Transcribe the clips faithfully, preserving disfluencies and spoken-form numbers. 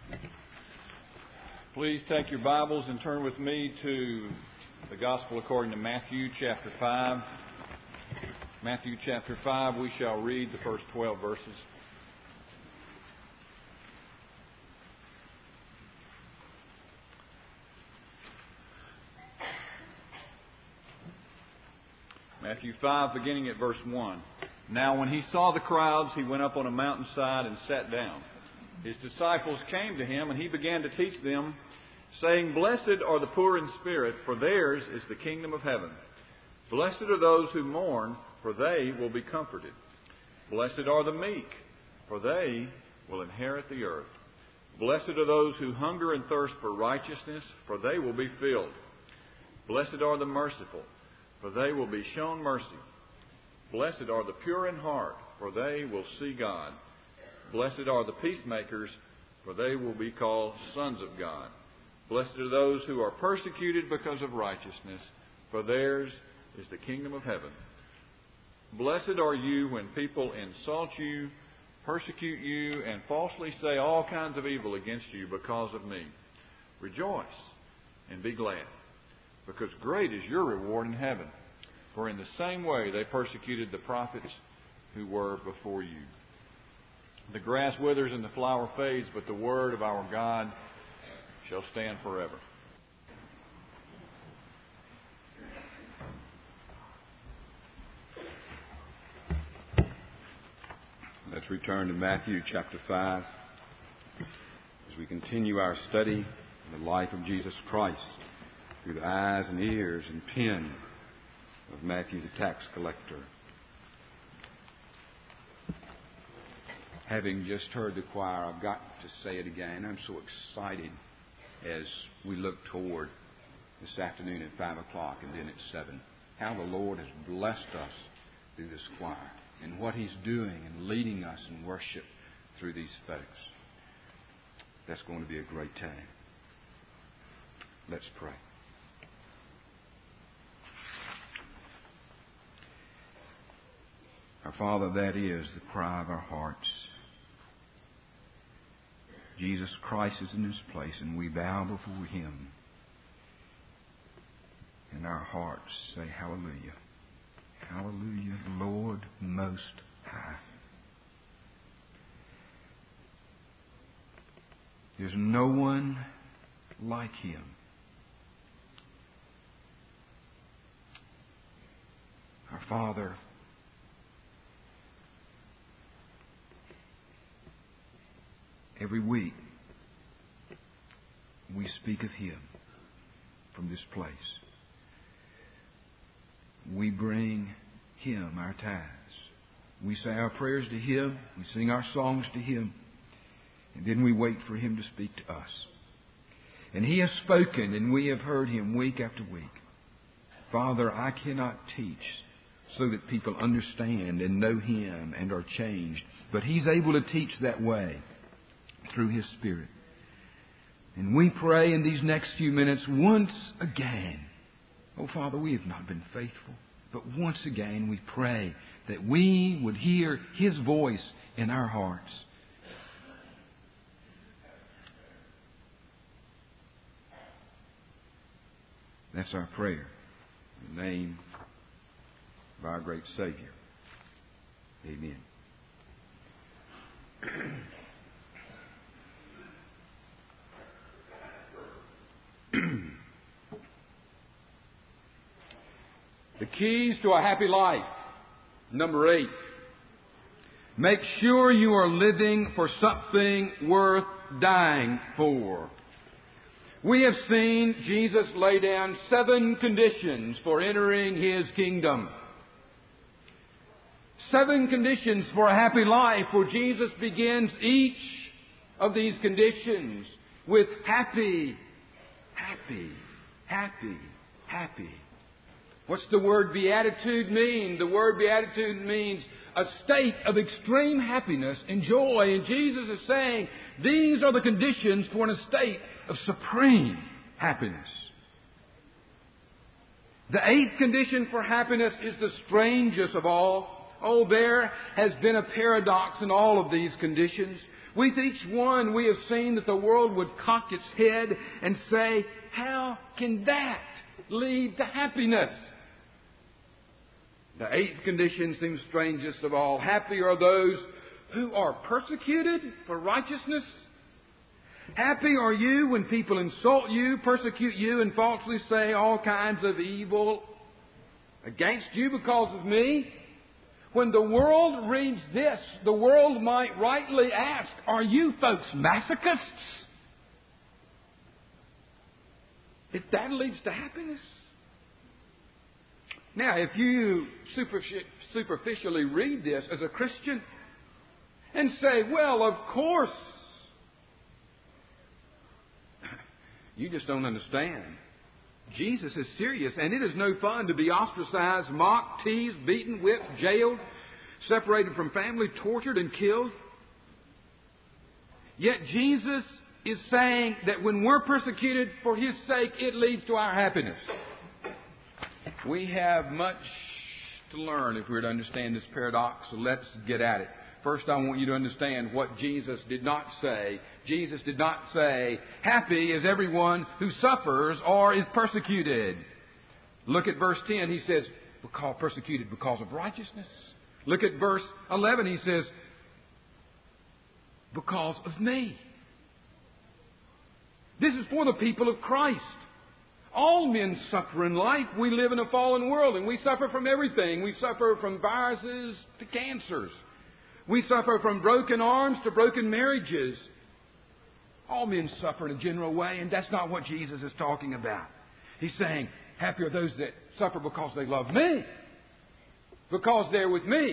Please take your Bibles and turn with me to the Gospel according to Matthew chapter five. Matthew chapter five, we shall read the first twelve verses. Matthew five, beginning at verse one. Now when he saw the crowds, he went up on a mountainside and sat down. His disciples came to him, and he began to teach them, saying, Blessed are the poor in spirit, for theirs is the kingdom of heaven. Blessed are those who mourn, for they will be comforted. Blessed are the meek, for they will inherit the earth. Blessed are those who hunger and thirst for righteousness, for they will be filled. Blessed are the merciful, for they will be shown mercy. Blessed are the pure in heart, for they will see God. Blessed are the peacemakers, for they will be called sons of God. Blessed are those who are persecuted because of righteousness, for theirs is the kingdom of heaven. Blessed are you when people insult you, persecute you, and falsely say all kinds of evil against you because of me. Rejoice and be glad, because great is your reward in heaven. For in the same way they persecuted the prophets who were before you. The grass withers and the flower fades, but the word of our God shall stand forever. Let's return to Matthew chapter five as we continue our study of the life of Jesus Christ through the eyes and ears and pen of Matthew the tax collector. Having just heard the choir, I've got to say it again. I'm so excited as we look toward this afternoon at five o'clock and then at seven. How the Lord has blessed us through this choir and what He's doing and leading us in worship through these folks. That's going to be a great time. Let's pray. Our Father, that is the cry of our hearts. Jesus Christ is in this place, and we bow before Him. And our hearts say, Hallelujah. Hallelujah, Lord Most High. There's no one like Him. Our Father, every week, we speak of Him from this place. We bring Him our tithes. We say our prayers to Him. We sing our songs to Him. And then we wait for Him to speak to us. And He has spoken, and we have heard Him week after week. Father, I cannot teach so that people understand and know Him and are changed. But He's able to teach that way through His Spirit. And we pray in these next few minutes once again. Oh, Father, we have not been faithful. But once again we pray that we would hear His voice in our hearts. That's our prayer. In the name of our great Savior. Amen. The keys to a happy life. Number eight. Make sure you are living for something worth dying for. We have seen Jesus lay down seven conditions for entering His kingdom. Seven conditions for a happy life, where Jesus begins each of these conditions with happy, happy, happy, happy. What's the word beatitude mean? The word beatitude means a state of extreme happiness and joy. And Jesus is saying these are the conditions for an estate of supreme happiness. The eighth condition for happiness is the strangest of all. Oh, there has been a paradox in all of these conditions. With each one, we have seen that the world would cock its head and say, how can that lead to happiness? The eighth condition seems strangest of all. Happy are those who are persecuted for righteousness. Happy are you when people insult you, persecute you, and falsely say all kinds of evil against you because of me. When the world reads this, the world might rightly ask, are you folks masochists? If that leads to happiness. Now, if you superficially read this as a Christian and say, well, of course, you just don't understand. Jesus is serious, and it is no fun to be ostracized, mocked, teased, beaten, whipped, jailed, separated from family, tortured, and killed. Yet Jesus is saying that when we're persecuted for His sake, it leads to our happiness. We have much to learn if we're to understand this paradox, so let's get at it. First, I want you to understand what Jesus did not say. Jesus did not say, happy is everyone who suffers or is persecuted. Look at verse ten. He says, because persecuted because of righteousness. Look at verse eleven. He says, because of me. This is for the people of Christ. All men suffer in life. We live in a fallen world, and we suffer from everything. We suffer from viruses to cancers. We suffer from broken arms to broken marriages. All men suffer in a general way, and that's not what Jesus is talking about. He's saying, happy are those that suffer because they love me, because they're with me.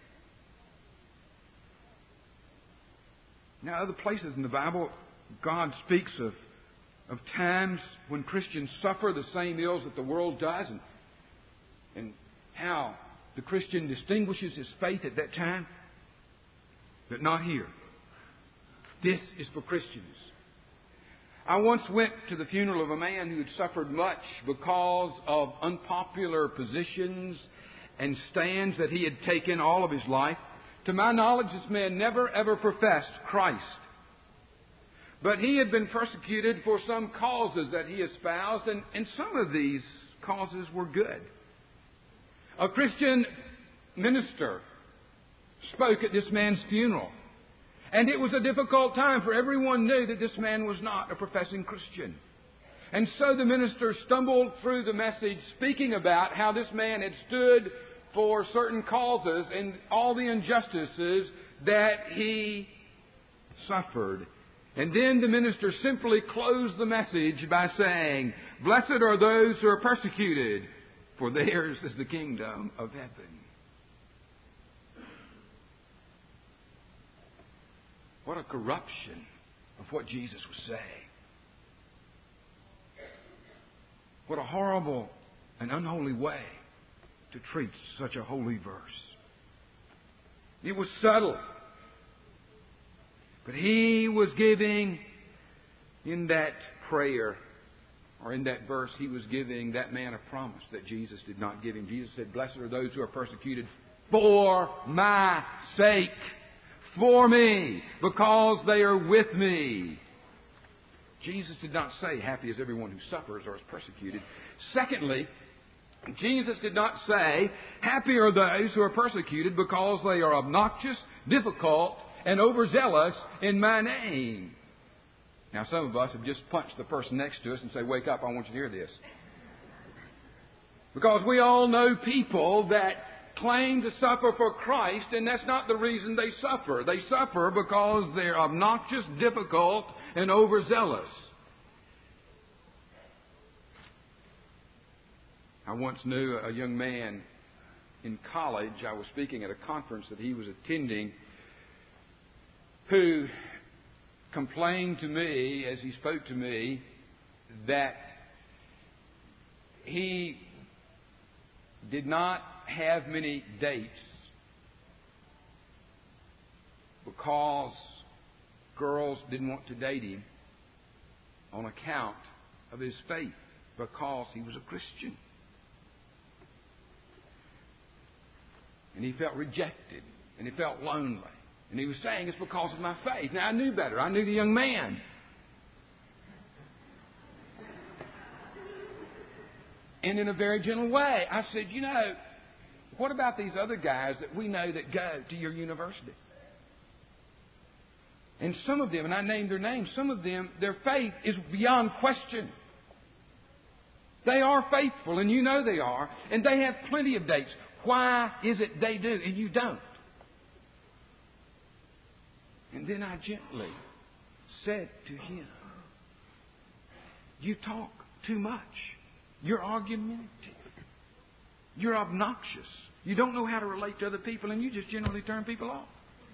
Now, other places in the Bible, God speaks of, of times when Christians suffer the same ills that the world does, and, and how the Christian distinguishes his faith at that time. But not here. This is for Christians. I once went to the funeral of a man who had suffered much because of unpopular positions and stands that he had taken all of his life. To my knowledge, this man never ever professed Christ. But he had been persecuted for some causes that he espoused, and, and some of these causes were good. A Christian minister spoke at this man's funeral. And it was a difficult time, for everyone knew that this man was not a professing Christian. And so the minister stumbled through the message speaking about how this man had stood for certain causes and all the injustices that he suffered. And then the minister simply closed the message by saying, blessed are those who are persecuted, for theirs is the kingdom of heaven. What a corruption of what Jesus was saying. What a horrible and unholy way to treat such a holy verse. It was subtle. But he was giving in that prayer, or in that verse, he was giving that man a promise that Jesus did not give him. Jesus said, blessed are those who are persecuted for my sake. For me, because they are with me. Jesus did not say, happy is everyone who suffers or is persecuted. Secondly, Jesus did not say, happy are those who are persecuted because they are obnoxious, difficult, and overzealous in my name. Now, some of us have just punched the person next to us and say, wake up, I want you to hear this. Because we all know people that claim to suffer for Christ, and that's not the reason they suffer. They suffer because they're obnoxious, difficult, and overzealous. I once knew a young man in college. I was speaking at a conference that he was attending, who complained to me as he spoke to me that he did not have many dates because girls didn't want to date him on account of his faith, because he was a Christian. And he felt rejected, and he felt lonely. And he was saying it's because of my faith. Now, I knew better. I knew the young man. And in a very gentle way, I said, you know, what about these other guys that we know that go to your university? And some of them, and I named their names, some of them, their faith is beyond question. They are faithful, and you know they are, and they have plenty of dates. Why is it they do and you don't? And then I gently said to him, you talk too much. You're argumentative. You're obnoxious. You don't know how to relate to other people, and you just generally turn people off.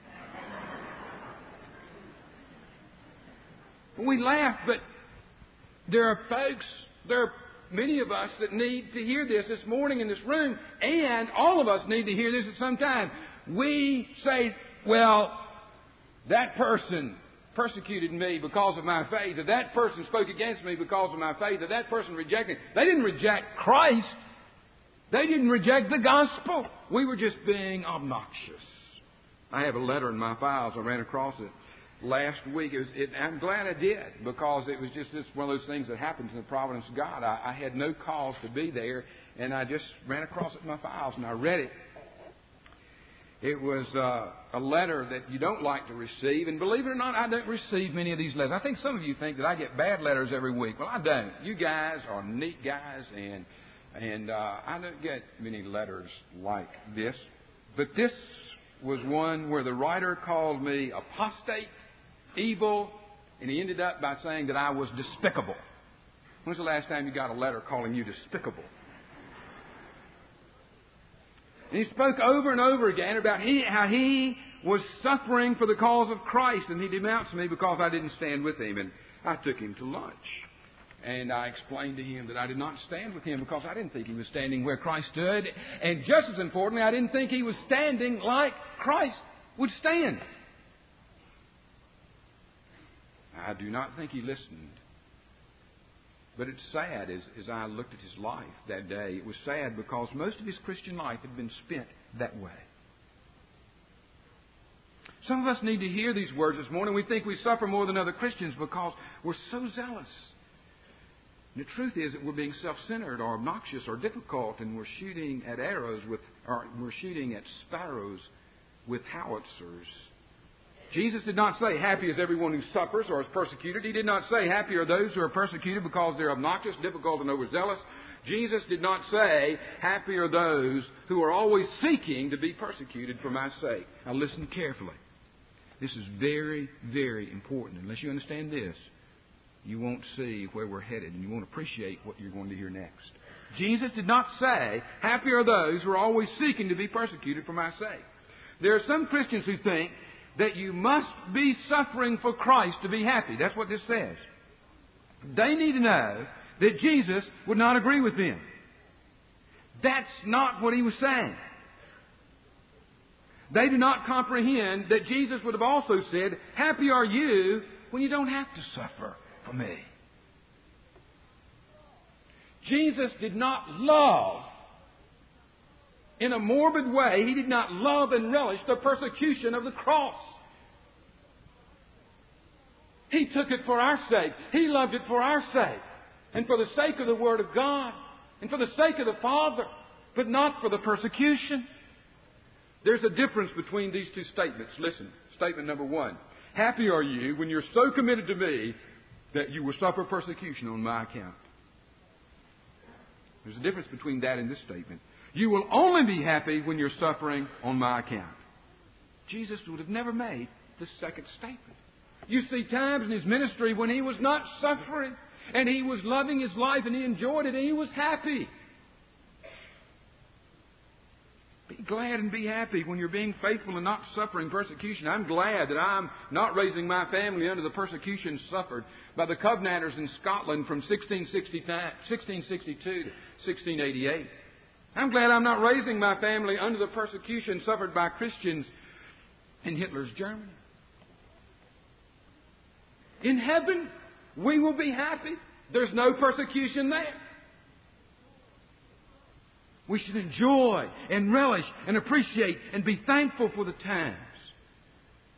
We laugh, but there are folks, there are many of us that need to hear this this morning in this room, and all of us need to hear this at some time. We say, well, that person persecuted me because of my faith, or that person spoke against me because of my faith, or that person rejected me. They didn't reject Christ. They didn't reject the gospel. We were just being obnoxious. I have a letter in my files. I ran across it last week. It was, it, I'm glad I did, because it was just this, one of those things that happens in the providence of God. I, I had no cause to be there, and I just ran across it in my files, and I read it. It was uh, a letter that you don't like to receive, and believe it or not, I don't receive many of these letters. I think some of you think that I get bad letters every week. Well, I don't. You guys are neat guys, and and uh, I don't get many letters like this. But this was one where the writer called me apostate, evil, and he ended up by saying that I was despicable. When's the last time you got a letter calling you despicable? And he spoke over and over again about he, how he was suffering for the cause of Christ, and he denounced me because I didn't stand with him. And I took him to lunch, and I explained to him that I did not stand with him because I didn't think he was standing where Christ stood. And just as importantly, I didn't think he was standing like Christ would stand. I do not think he listened. But it's sad as, as I looked at his life that day. It was sad because most of his Christian life had been spent that way. Some of us need to hear these words this morning. We think we suffer more than other Christians because we're so zealous. And the truth is that we're being self-centered or obnoxious or difficult, and we're shooting at arrows with, or we're shooting at sparrows with howitzers. Jesus did not say, happy is everyone who suffers or is persecuted. He did not say, happy are those who are persecuted because they're obnoxious, difficult, and overzealous. Jesus did not say, happy are those who are always seeking to be persecuted for my sake. Now listen carefully. This is very, very important. Unless you understand this, you won't see where we're headed, and you won't appreciate what you're going to hear next. Jesus did not say, happy are those who are always seeking to be persecuted for my sake. There are some Christians who think that you must be suffering for Christ to be happy. That's what this says. They need to know that Jesus would not agree with them. That's not what he was saying. They do not comprehend that Jesus would have also said, happy are you when you don't have to suffer for me. Jesus did not love in a morbid way. He did not love and relish the persecution of the cross. He took it for our sake. He loved it for our sake. And for the sake of the Word of God. And for the sake of the Father. But not for the persecution. There's a difference between these two statements. Listen, statement number one. Happy are you when you're so committed to me that you will suffer persecution on my account. There's a difference between that and this statement. You will only be happy when you're suffering on my account. Jesus would have never made the second statement. You see times in his ministry when he was not suffering, and he was loving his life, and he enjoyed it, and he was happy. Be glad and be happy when you're being faithful and not suffering persecution. I'm glad that I'm not raising my family under the persecution suffered by the Covenanters in Scotland from sixteen sixty-two to sixteen eighty-eight. I'm glad I'm not raising my family under the persecution suffered by Christians in Hitler's Germany. In heaven, we will be happy. There's no persecution there. We should enjoy and relish and appreciate and be thankful for the times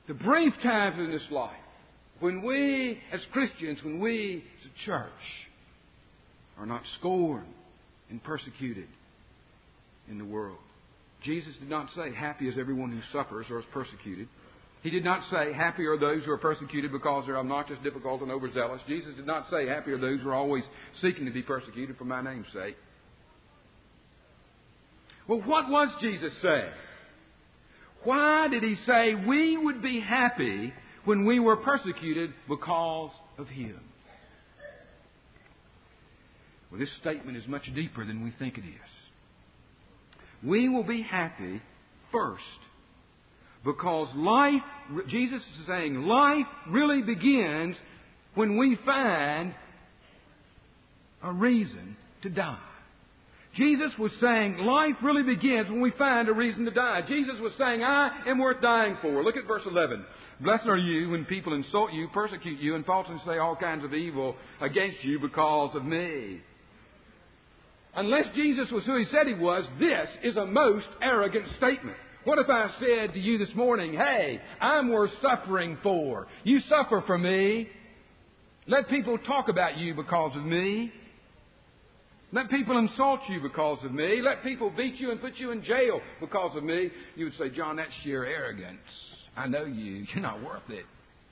the brief times in this life, when we as Christians, when we as a church are not scorned and persecuted in the world. Jesus did not say, happy is everyone who suffers or is persecuted. He did not say, happy are those who are persecuted because they're obnoxious, difficult, and overzealous. Jesus did not say, happy are those who are always seeking to be persecuted for my name's sake. Well, what was Jesus saying? Why did He say we would be happy when we were persecuted because of Him? Well, this statement is much deeper than we think it is. We will be happy first because life, Jesus is saying, life really begins when we find a reason to die. Jesus was saying life really begins when we find a reason to die. Jesus was saying, I am worth dying for. Look at verse eleven. Blessed are you when people insult you, persecute you, and falsely say all kinds of evil against you because of me. Unless Jesus was who He said He was, this is a most arrogant statement. What if I said to you this morning, hey, I'm worth suffering for. You suffer for me. Let people talk about you because of me. Let people insult you because of me. Let people beat you and put you in jail because of me. You would say, John, that's sheer arrogance. I know you. You're not worth it.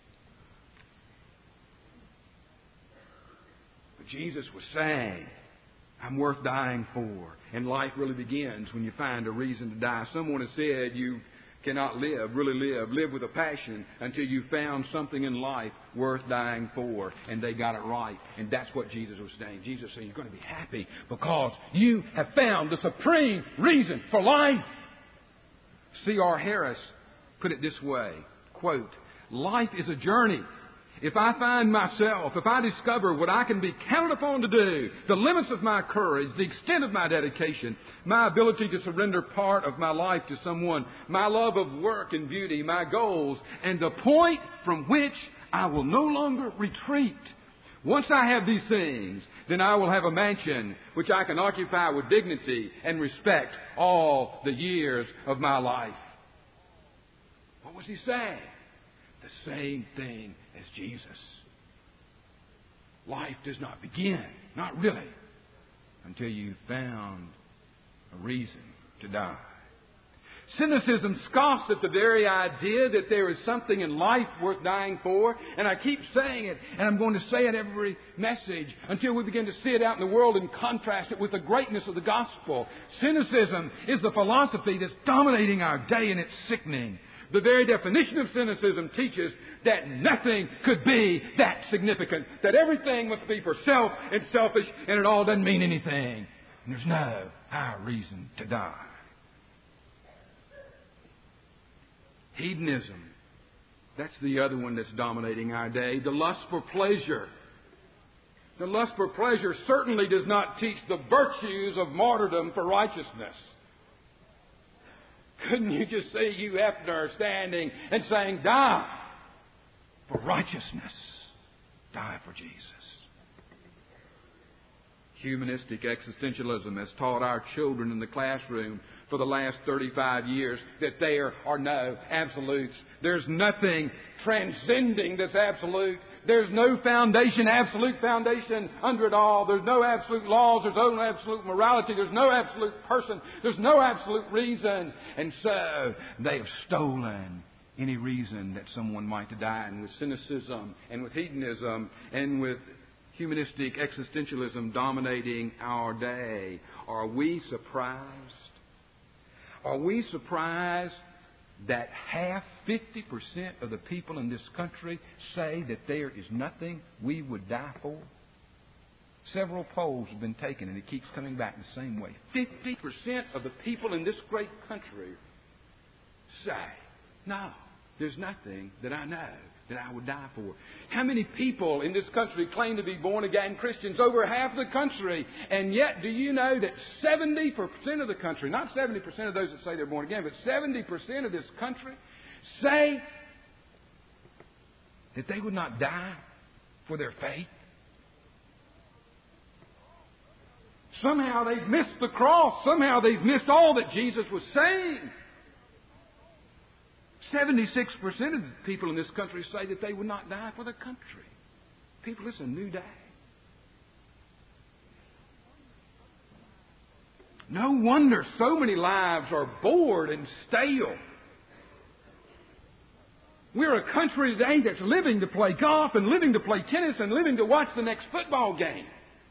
But Jesus was saying, I'm worth dying for. And life really begins when you find a reason to die. Someone has said you cannot live, really live, live with a passion until you found something in life worth dying for. And they got it right. And that's what Jesus was saying. Jesus said, you're going to be happy because you have found the supreme reason for life. C R Harris put it this way, quote, life is a journey. If I find myself, if I discover what I can be counted upon to do, the limits of my courage, the extent of my dedication, my ability to surrender part of my life to someone, my love of work and beauty, my goals, and the point from which I will no longer retreat. Once I have these things, then I will have a mansion which I can occupy with dignity and respect all the years of my life. What was he saying? The same thing as Jesus. Life does not begin, not really, until you've found a reason to die. Cynicism scoffs at the very idea that there is something in life worth dying for. And I keep saying it, and I'm going to say it every message until we begin to see it out in the world and contrast it with the greatness of the gospel. Cynicism is the philosophy that's dominating our day, and it's sickening. The very definition of cynicism teaches that nothing could be that significant, that everything must be for self and selfish, and it all doesn't mean anything. And there's no higher reason to die. Hedonism, that's the other one that's dominating our day. The lust for pleasure. The lust for pleasure certainly does not teach the virtues of martyrdom for righteousness. Couldn't you just see Hugh Hefner standing and saying, die for righteousness, die for Jesus? Humanistic existentialism has taught our children in the classroom for the last thirty-five years that there are no absolutes. There's nothing transcending this absolute. There's no foundation, absolute foundation under it all. There's no absolute laws. There's no absolute morality. There's no absolute person. There's no absolute reason. And so they have stolen any reason that someone might die. And with cynicism and with hedonism and with humanistic existentialism dominating our day, are we surprised? Are we surprised that half, fifty percent of the people in this country say that there is nothing we would die for? Several polls have been taken, and it keeps coming back the same way. fifty percent of the people in this great country say, no, there's nothing that I know that I would die for. How many people in this country claim to be born-again Christians? Over half the country. And yet, do you know that seventy percent of the country, not seventy percent of those that say they're born again, but seventy percent of this country say that they would not die for their faith? Somehow they've missed the cross. Somehow they've missed all that Jesus was saying. seventy-six percent of the people in this country say that they would not die for the country. People, it's a new day. No wonder so many lives are bored and stale. We're a country today that's living to play golf and living to play tennis and living to watch the next football game.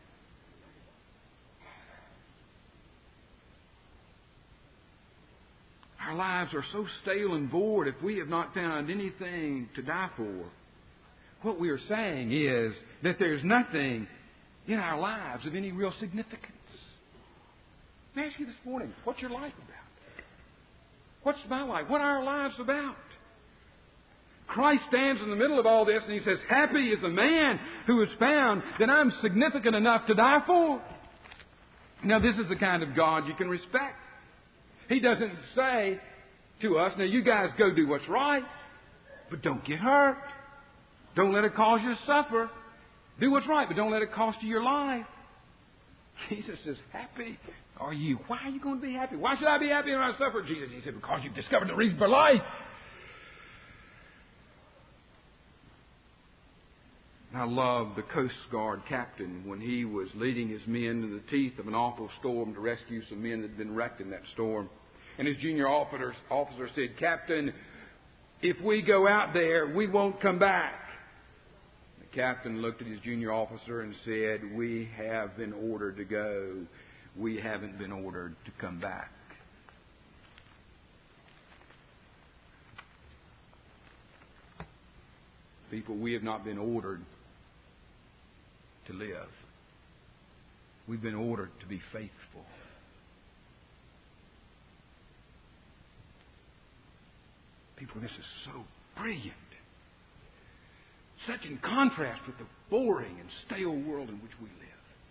Our lives are so stale and bored if we have not found anything to die for. What we are saying is that there's nothing in our lives of any real significance. Let me ask you this morning, what's your life about? What's my life? What are our lives about? Christ stands in the middle of all this and He says, happy is the man who has found that I'm significant enough to die for. Now this is the kind of God you can respect. He doesn't say to us, now you guys go do what's right, but don't get hurt. Don't let it cause you to suffer. Do what's right, but don't let it cost you your life. Jesus says, happy are you. Why are you going to be happy? Why should I be happy when I suffer? Jesus, He said, because you've discovered the reason for life. I love the Coast Guard captain when he was leading his men in the teeth of an awful storm to rescue some men that had been wrecked in that storm. And his junior officer, officer said, Captain, if we go out there, we won't come back. The captain looked at his junior officer and said, we have been ordered to go. We haven't been ordered to come back. People, we have not been ordered to live. We've been ordered to be faithful. People, this is so brilliant. Such in contrast with the boring and stale world in which we live.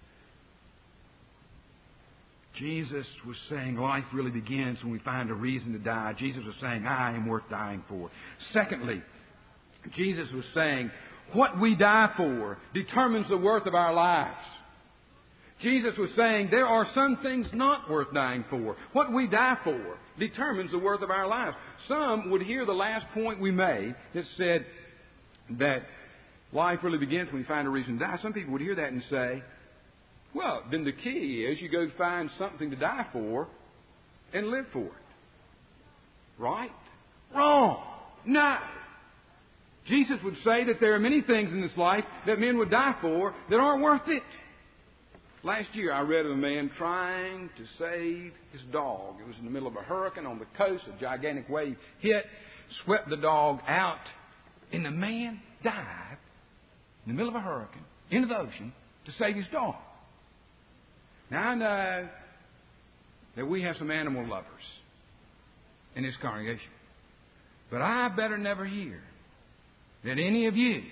Jesus was saying life really begins when we find a reason to die. Jesus was saying, I am worth dying for. Secondly, Jesus was saying, what we die for determines the worth of our lives. Jesus was saying, there are some things not worth dying for. What we die for determines the worth of our lives. Some would hear the last point we made that said that life really begins when we find a reason to die. Some people would hear that and say, well, then the key is you go find something to die for and live for it. Right? Wrong. No. Jesus would say that there are many things in this life that men would die for that aren't worth it. Last year I read of a man trying to save his dog. It was in the middle of a hurricane on the coast. A gigantic wave hit, swept the dog out, and the man died in the middle of a hurricane into the ocean to save his dog. Now I know that we have some animal lovers in this congregation, but I better never hear that any of you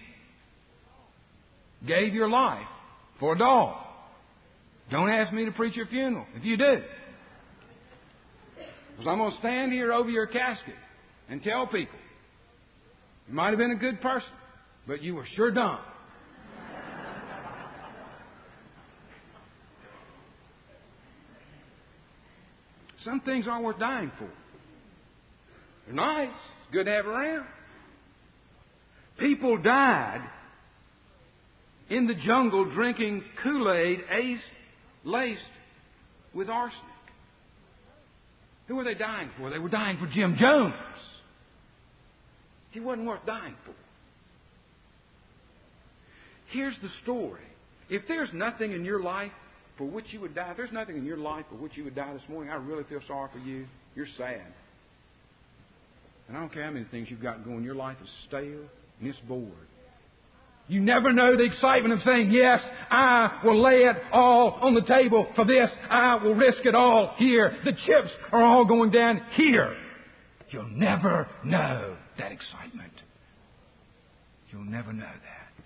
gave your life for a dog. Don't ask me to preach your funeral if you do. Because I'm going to stand here over your casket and tell people, you might have been a good person, but you were sure dumb. Some things aren't worth dying for. They're nice. It's good to have around. People died in the jungle drinking Kool-Aid laced with arsenic. Who were they dying for? They were dying for Jim Jones. He wasn't worth dying for. Here's the story. If there's nothing in your life for which you would die, if there's nothing in your life for which you would die this morning, I really feel sorry for you. You're sad. And I don't care how many things you've got going. Your life is stale and it's bored. You never know the excitement of saying, yes, I will lay it all on the table for this. I will risk it all here. The chips are all going down here. You'll never know that excitement. You'll never know that.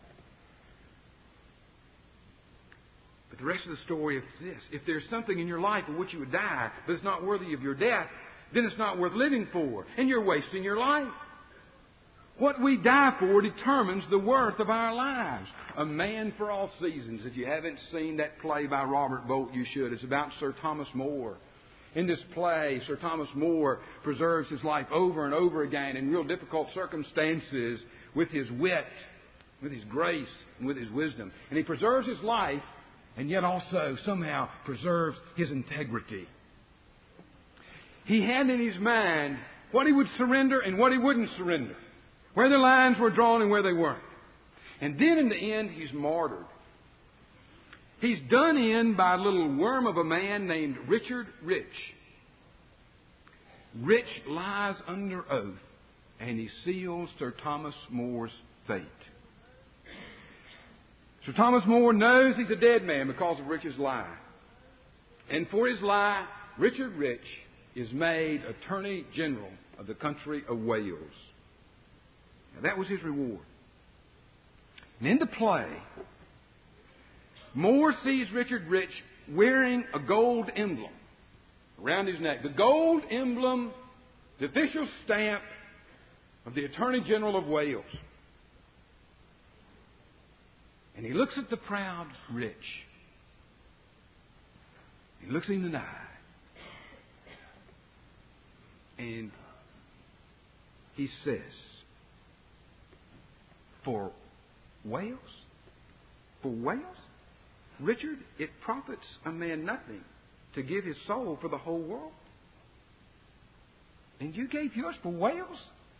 But the rest of the story is this. If there's something in your life for which you would die, but it's not worthy of your death, then it's not worth living for. And you're wasting your life. What we die for determines the worth of our lives. A Man for All Seasons. If you haven't seen that play by Robert Bolt, you should. It's about Sir Thomas More. In this play, Sir Thomas More preserves his life over and over again in real difficult circumstances with his wit, with his grace, and with his wisdom. And he preserves his life and yet also somehow preserves his integrity. He had in his mind what he would surrender and what he wouldn't surrender, where the lines were drawn and where they weren't. And then in the end, he's martyred. He's done in by a little worm of a man named Richard Rich. Rich lies under oath, and he seals Sir Thomas More's fate. Sir Thomas More knows he's a dead man because of Rich's lie. And for his lie, Richard Rich is made Attorney General of the country of Wales. Now, that was his reward. And in the play, More sees Richard Rich wearing a gold emblem around his neck. The gold emblem, the official stamp of the Attorney General of Wales. And he looks at the proud Rich. He looks him in the eye. And he says, For Wales? For Wales? Richard, it profits a man nothing to give his soul for the whole world. And you gave yours for Wales?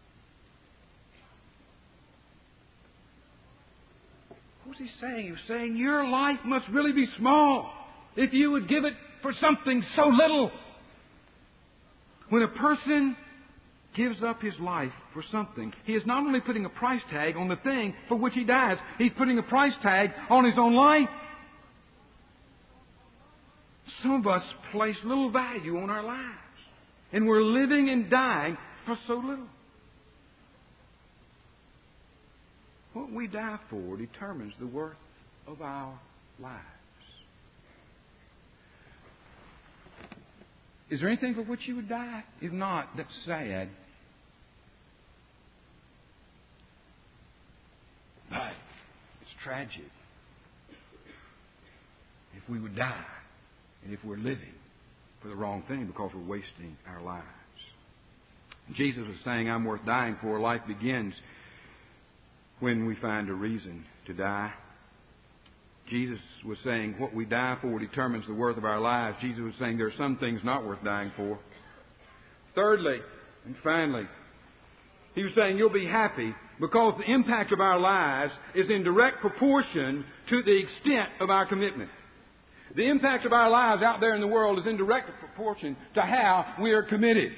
What was he saying? He was saying your life must really be small if you would give it for something so little. When a person gives up his life for something, he is not only putting a price tag on the thing for which he dies, he's putting a price tag on his own life. Some of us place little value on our lives, and we're living and dying for so little. What we die for determines the worth of our lives. Is there anything for which you would die? If not, that's sad. But it's tragic if we would die and if we're living for the wrong thing because we're wasting our lives. Jesus was saying, I'm worth dying for. Life begins when we find a reason to die. Jesus was saying what we die for determines the worth of our lives. Jesus was saying there are some things not worth dying for. Thirdly, and finally, he was saying you'll be happy because the impact of our lives is in direct proportion to the extent of our commitment. The impact of our lives out there in the world is in direct proportion to how we are committed.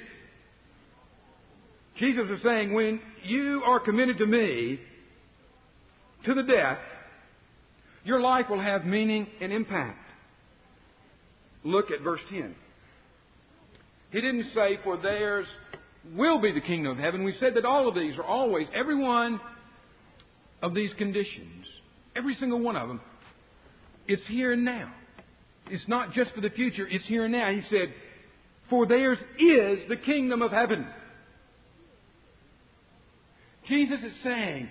Jesus was saying when you are committed to me, to the death, your life will have meaning and impact. Look at verse ten. He didn't say, for theirs will be the kingdom of heaven. We said that all of these are always, every one of these conditions, every single one of them, it's here and now. It's not just for the future, it's here and now. He said, for theirs is the kingdom of heaven. Jesus is saying,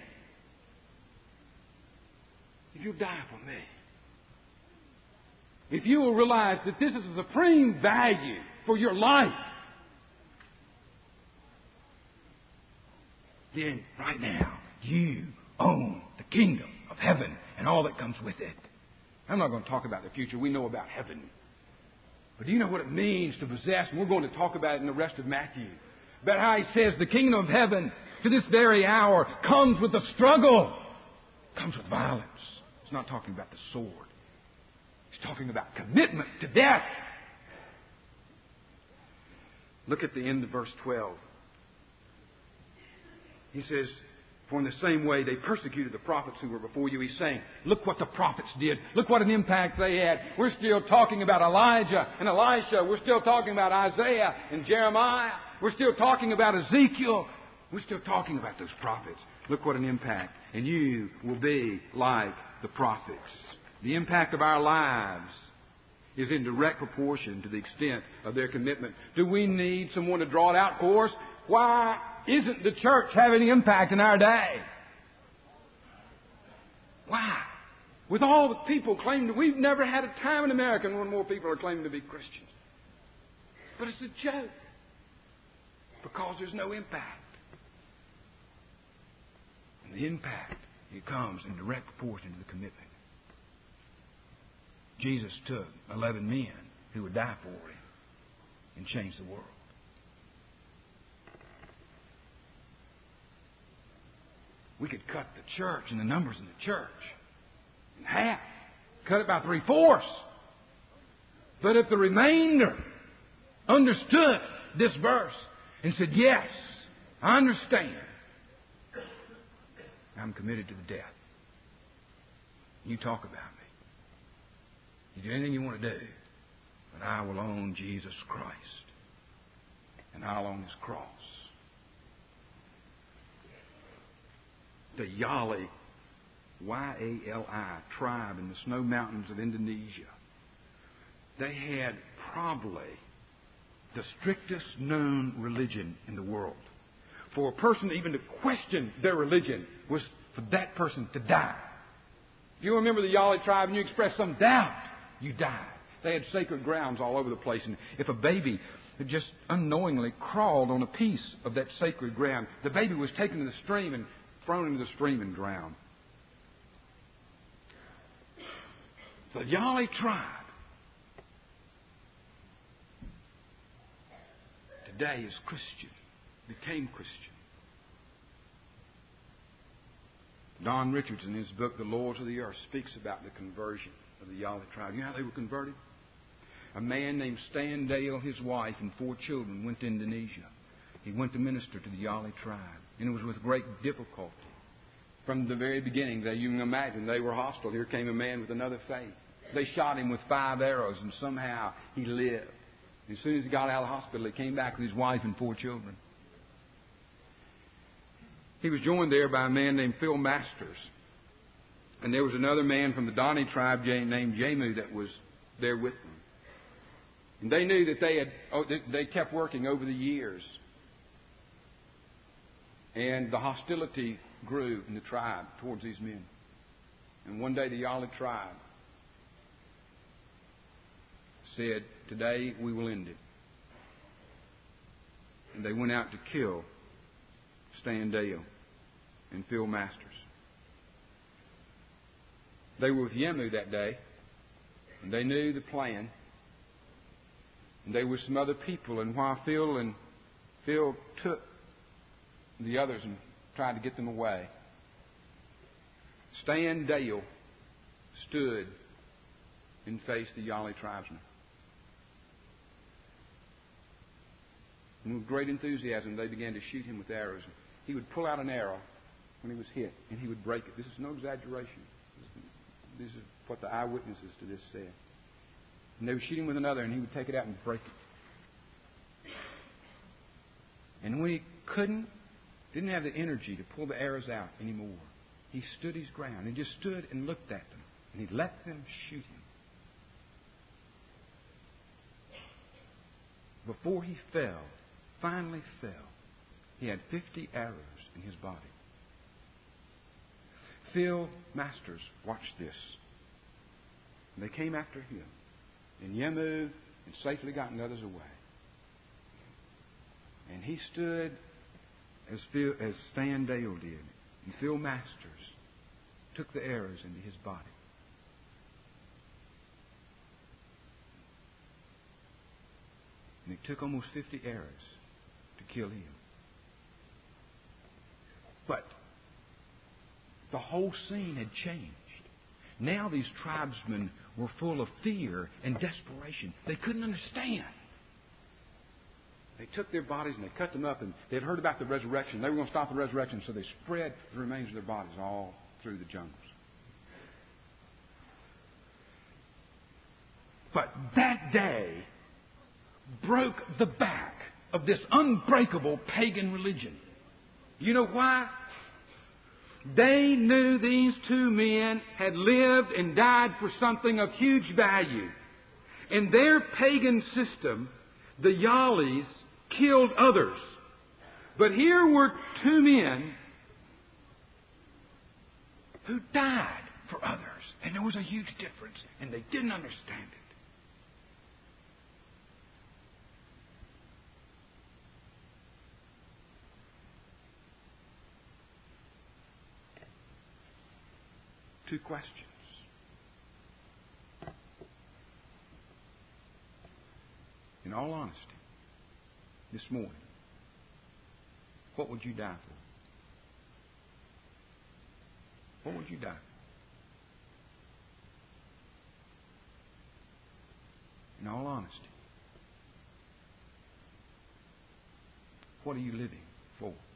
if you'll die for me, if you will realize that this is a supreme value for your life, then right now you own the kingdom of heaven and all that comes with it. I'm not going to talk about the future. We know about heaven. But do you know what it means to possess? And we're going to talk about it in the rest of Matthew. About how he says the kingdom of heaven to this very hour comes with a struggle, comes with violence. He's not talking about the sword. He's talking about commitment to death. Look at the end of verse twelve. He says, for in the same way they persecuted the prophets who were before you. He's saying, look what the prophets did. Look what an impact they had. We're still talking about Elijah and Elisha. We're still talking about Isaiah and Jeremiah. We're still talking about Ezekiel. We're still talking about those prophets. Look what an impact. And you will be like the prophets. The impact of our lives is in direct proportion to the extent of their commitment. Do we need someone to draw it out for us? Why isn't the church having any impact in our day? Why? With all the people claiming, we've never had a time in America when more people are claiming to be Christians. But it's a joke because there's no impact. And the impact, it comes in direct proportion to the commitment. Jesus took eleven men who would die for Him and change the world. We could cut the church and the numbers in the church in half. Cut it by three-fourths. But if the remainder understood this verse and said, yes, I understand. I'm committed to the death. You talk about me. You do anything you want to do. But I will own Jesus Christ. And I'll own His cross. The Yali, Y A L I, tribe in the snow mountains of Indonesia. They had probably the strictest known religion in the world. For a person even to question their religion was for that person to die. If you remember the Yali tribe and you expressed some doubt, you died. They had sacred grounds all over the place. And if a baby had just unknowingly crawled on a piece of that sacred ground, the baby was taken to the stream and thrown into the stream and drowned. The Yali tribe today is Christian, became Christian. Don Richards, in his book, The Lords of the Earth, speaks about the conversion of the Yali tribe. You know how they were converted? A man named Stan Dale, his wife, and four children went to Indonesia. He went to minister to the Yali tribe. And it was with great difficulty. From the very beginning, they, you can imagine, they were hostile. Here came a man with another faith. They shot him with five arrows, and somehow he lived. As soon as he got out of the hospital, he came back with his wife and four children. He was joined there by a man named Phil Masters. And there was another man from the Dani tribe named Jamu that was there with them. And they knew that they had, oh, they kept working over the years. And the hostility grew in the tribe towards these men. And one day the Yali tribe said, today we will end it. And they went out to kill Stan Dale and Phil Masters. They were with Yemu that day, and they knew the plan. And they were some other people, and while Phil and Phil took the others and tried to get them away, Stan Dale stood and faced the Yali tribesmen. And with great enthusiasm, they began to shoot him with arrows. He would pull out an arrow when he was hit, and he would break it. This is no exaggeration. This is what the eyewitnesses to this said. And they would shoot him with another, and he would take it out and break it. And when he couldn't, didn't have the energy to pull the arrows out anymore, he stood his ground and just stood and looked at them. And he let them shoot him. Before he fell, finally fell, he had fifty arrows in his body. Phil Masters watched this. And they came after him. And Yemu had safely gotten others away. And he stood as, Phil, as Stan Dale did. And Phil Masters took the arrows into his body. And it took almost fifty arrows to kill him. But the whole scene had changed. Now these tribesmen were full of fear and desperation. They couldn't understand. They took their bodies and they cut them up, and they had heard about the resurrection. They were going to stop the resurrection, so they spread the remains of their bodies all through the jungles. But that day broke the back of this unbreakable pagan religion. You know why? They knew these two men had lived and died for something of huge value. In their pagan system, the Yalis killed others. But here were two men who died for others. And there was a huge difference. And they didn't understand it. two questions. In all honesty, this morning, what would you die for? What would you die for? In all honesty, what are you living for?